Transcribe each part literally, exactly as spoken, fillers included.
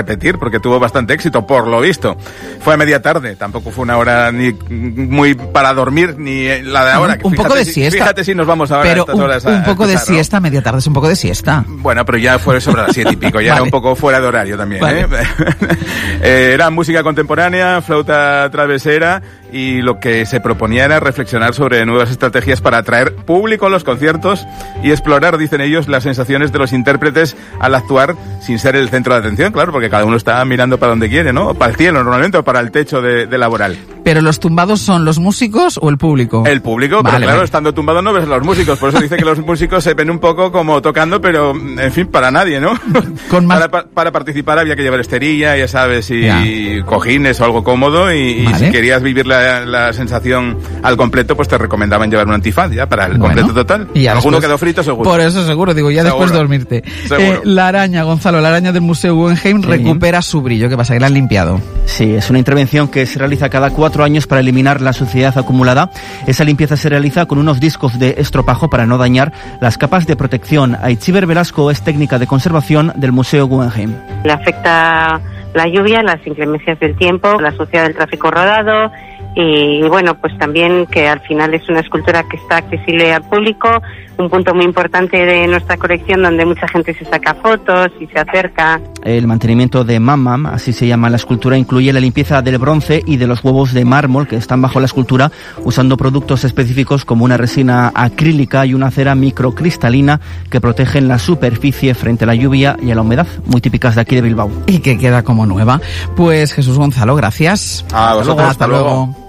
repetir porque tuvo bastante éxito, por lo visto. Fue a media tarde, tampoco fue una hora ni muy para dormir, ni la de ahora. Un, un poco de si, siesta. Fíjate si nos vamos ahora pero a estas un, horas a un poco de escuchar, siesta, ¿no? media tarde es un poco de siesta. Bueno, pero ya fue sobre las siete y pico, ya vale. Era un poco fuera de horario también, vale. ¿eh? eh, Era música contemporánea, flauta travesera, y lo que se proponía era reflexionar sobre nuevas estrategias para atraer público a los conciertos y explorar, dicen ellos, las sensaciones de los intérpretes al actuar sin ser el centro de atención, claro, porque cada uno está mirando para donde quiere, ¿no? Para el cielo normalmente o para el techo de, de laboral. ¿Pero los tumbados son los músicos o el público? El público, vale, pero claro, vale. estando tumbado no ves a los músicos, por eso dice que los músicos se ven un poco como tocando, pero en fin, para nadie, ¿no? Con más... para, para participar había que llevar esterilla, ya sabes, y ya. cojines o algo cómodo, y, vale. y si querías vivir la, la sensación al completo, pues te recomendaban llevar un antifaz ya para el bueno, completo total. Y ya alguno después, quedó frito seguro. Por eso seguro, digo, ya seguro. Después dormirte. Seguro. Eh, la araña, Gonzalo, la araña del Museo Guggenheim sí. recupera su brillo. ¿Qué pasa? ¿Que la han limpiado? Sí, es una intervención que se realiza cada cuatro años para eliminar la suciedad acumulada. Esa limpieza se realiza con unos discos de estropajo para no dañar las capas de protección. Aitziber Velasco es técnica de conservación del Museo Guggenheim. Le afecta la lluvia, las inclemencias del tiempo, la suciedad del tráfico rodado y, bueno, pues también que al final es una escultura que está accesible al público, un punto muy importante de nuestra colección donde mucha gente se saca fotos y se acerca. El mantenimiento de Mam-Mam, así se llama la escultura, incluye la limpieza del bronce y de los huevos de mármol que están bajo la escultura, usando productos específicos como una resina acrílica y una cera microcristalina que protegen la superficie frente a la lluvia y a la humedad, muy típicas de aquí de Bilbao. Y que queda como nueva. Pues Jesús Gonzalo, gracias. A vosotros, hasta luego. Hasta luego.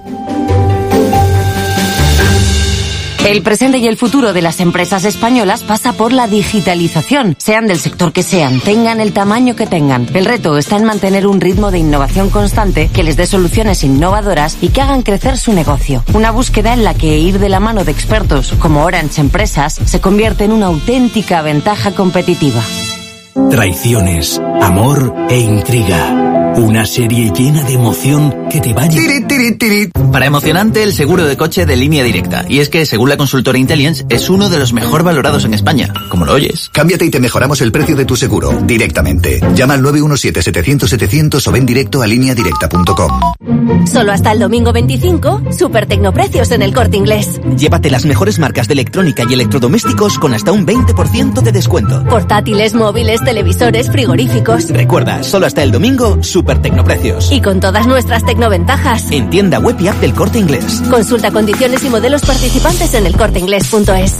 El presente y el futuro de las empresas españolas pasa por la digitalización, sean del sector que sean, tengan el tamaño que tengan. El reto está en mantener un ritmo de innovación constante que les dé soluciones innovadoras y que hagan crecer su negocio. Una búsqueda en la que ir de la mano de expertos como Orange Empresas se convierte en una auténtica ventaja competitiva. Traiciones, amor e intriga. Una serie llena de emoción que te va a... Tiri, tiri, tiri. Para emocionante, el seguro de coche de Línea Directa. Y es que, según la consultora Intellience, es uno de los mejor valorados en España. Como lo oyes. Cámbiate y te mejoramos el precio de tu seguro directamente. Llama al nueve uno siete, setecientos, setecientos o ven directo a línea directa punto com. Solo hasta el domingo veinticinco, super tecnoprecios en el Corte Inglés. Llévate las mejores marcas de electrónica y electrodomésticos con hasta un veinte por ciento de descuento. Portátiles, móviles, televisores, frigoríficos. Recuerda, solo hasta el domingo, super tecnoprecios. Y con todas nuestras tecnoventajas. En tienda web y app del Corte Inglés. Consulta condiciones y modelos participantes en el corte inglés punto es.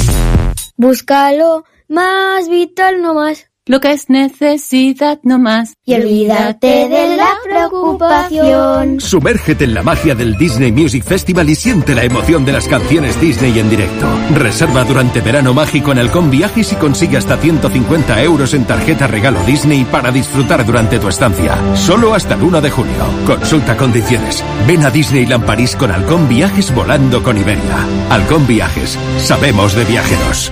Búscalo más vital, no más. Lo que es necesidad no más. Y olvídate de la preocupación. Sumérgete en la magia del Disney Music Festival y siente la emoción de las canciones Disney en directo. Reserva durante verano mágico en Halcón Viajes y consigue hasta ciento cincuenta euros en tarjeta regalo Disney para disfrutar durante tu estancia. Solo hasta el uno de julio. Consulta condiciones. Ven a Disneyland París con Halcón Viajes volando con Iberia. Halcón Viajes. Sabemos de viajeros.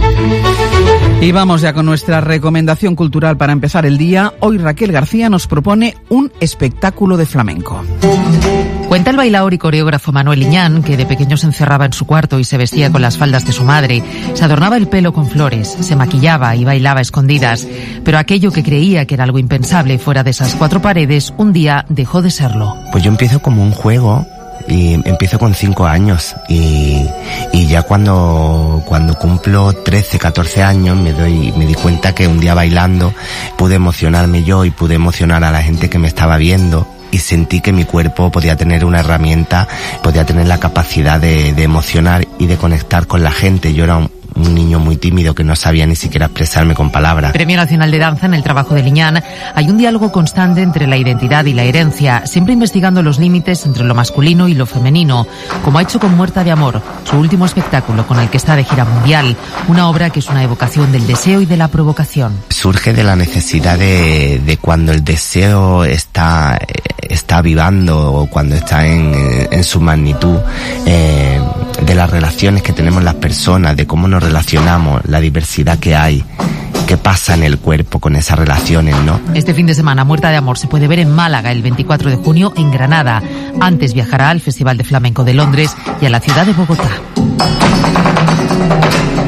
Y vamos ya con nuestra recomendación cultural para empezar el día. Hoy Raquel García nos propone un espectáculo de flamenco. Cuenta el bailaor y coreógrafo Manuel Liñán que de pequeño se encerraba en su cuarto y se vestía con las faldas de su madre, se adornaba el pelo con flores, se maquillaba y bailaba a escondidas, pero aquello que creía que era algo impensable fuera de esas cuatro paredes, un día dejó de serlo. Pues yo empiezo como un juego. Y empiezo con cinco años y, y ya cuando, cuando cumplo trece, catorce años me doy, me di cuenta que un día bailando pude emocionarme yo y pude emocionar a la gente que me estaba viendo. Y sentí que mi cuerpo podía tener una herramienta, podía tener la capacidad de, de emocionar y de conectar con la gente. Yo era un, un niño muy tímido que no sabía ni siquiera expresarme con palabras. Premio Nacional de Danza. En el trabajo de Liñán hay un diálogo constante entre la identidad y la herencia, siempre investigando los límites entre lo masculino y lo femenino, como ha hecho con Muerta de Amor, su último espectáculo con el que está de gira mundial, una obra que es una evocación del deseo y de la provocación. Surge de la necesidad de, de cuando el deseo está, está avivando o cuando está en, en su magnitud, eh, de las relaciones que tenemos las personas, de cómo nos relacionamos, la diversidad que hay, qué pasa en el cuerpo con esas relaciones, ¿no? Este fin de semana Muerta de Amor se puede ver en Málaga el veinticuatro de junio, en Granada. Antes viajará al Festival de Flamenco de Londres y a la ciudad de Bogotá.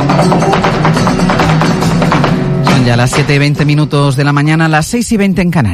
Son ya las siete y veinte minutos de la mañana, las seis y veinte en Canarias.